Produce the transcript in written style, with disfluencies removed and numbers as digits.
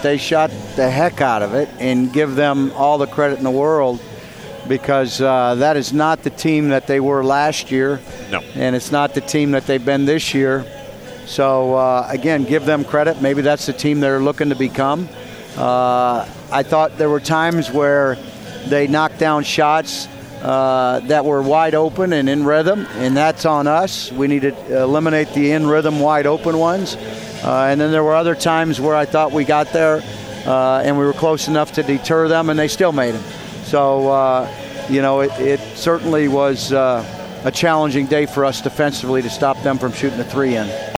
they shot the heck out of it, and give them all the credit in the world, because that is not the team that they were last year. No. And it's not the team that they've been this year. So, again, give them credit. Maybe that's the team they're looking to become. I thought there were times where they knocked down shots that were wide open and in rhythm, and that's on us. We need to eliminate the in-rhythm, wide-open ones. And then there were other times where I thought we got there and we were close enough to deter them, and they still made them. So, it certainly was a challenging day for us defensively to stop them from shooting the three in.